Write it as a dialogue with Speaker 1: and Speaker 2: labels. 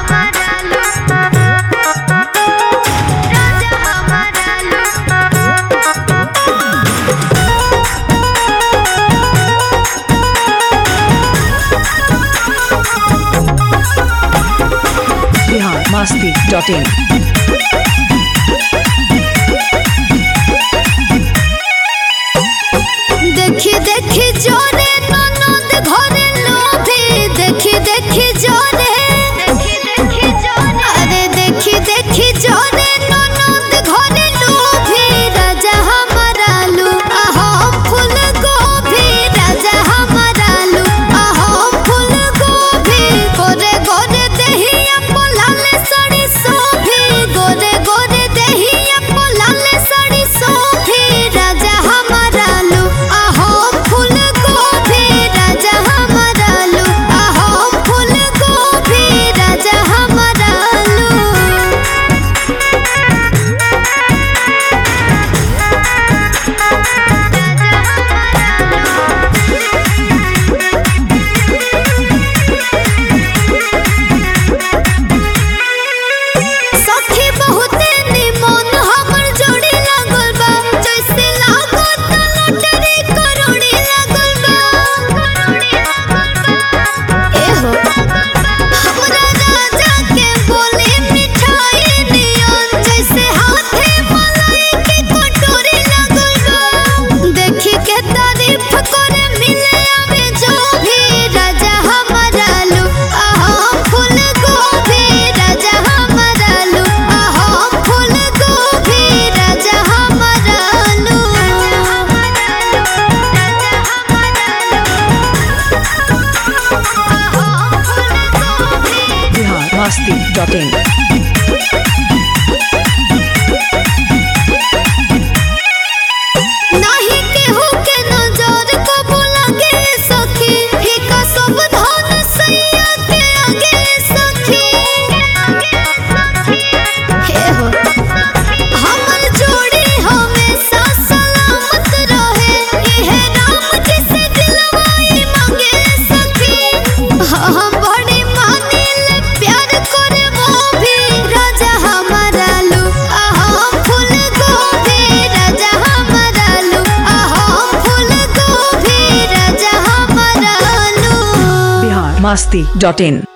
Speaker 1: masti.in
Speaker 2: देखी देखी जोरे ननद घरे लोभी देखी देखी जोरे अरे देखी देखी जोरे ननद घरे लोभी राजा हमारा लू आहो फूल गोभी राजा हमारा लू आहो फूल गोभी गोरे गोरे देहिया पोलाले साड़ी सोभी गोरे गोरे देहिया पोलाले साड़ी सोभी राजा हमारा लू
Speaker 1: masti.in
Speaker 2: नाही केहू के नजर कबो लगे सखी फीका सब धन सैया के आगे सखी हे हो हमर जोड़ी हमेशा सलामत रहे इहे राम जी से दिलवाई मांगे सखी हम बड़ी मानिल प्यार करे वो भी राजा हमारा लू आहो फूल गोभी राजा हमारा लू आहो फूल गोभी राजा हमारा लू
Speaker 1: masti.in